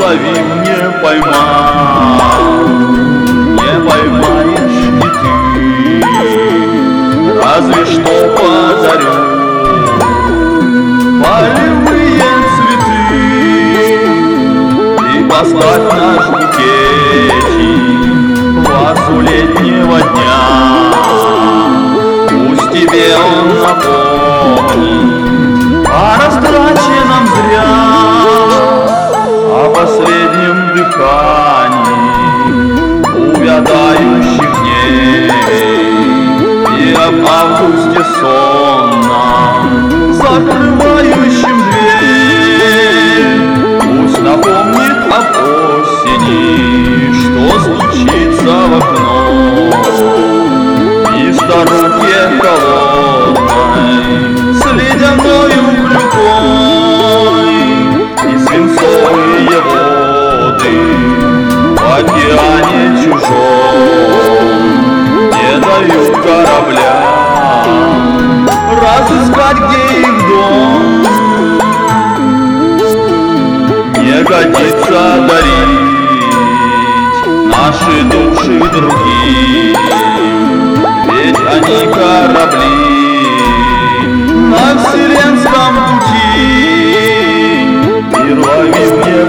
лови, не поймал, не поймаешь и ты. Разве что подарю полевые цветы и поставь наш букетик в вазу летнего дня. Пусть тебе он напомнит о растраченном зря, о последнем дыхании увядающих дней и об августе сонном, закрывающем дверь. Пусть напомнит об осени, что стучится в окно, и старухе холодной с ледяною клюкой, и свинцовые воды в океане чужом не дают кораблям разыскать, где их дом. Не годится дарить наши души другим, ведь они корабли на вселенском пути. Мир ловив не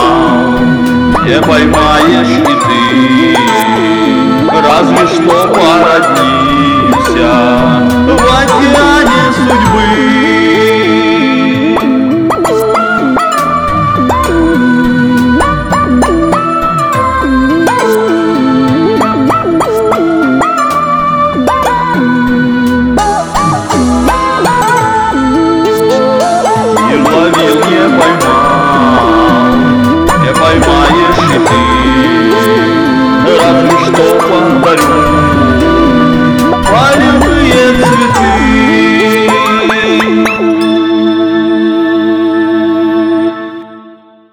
поймал, не поймаешь и ты, разве что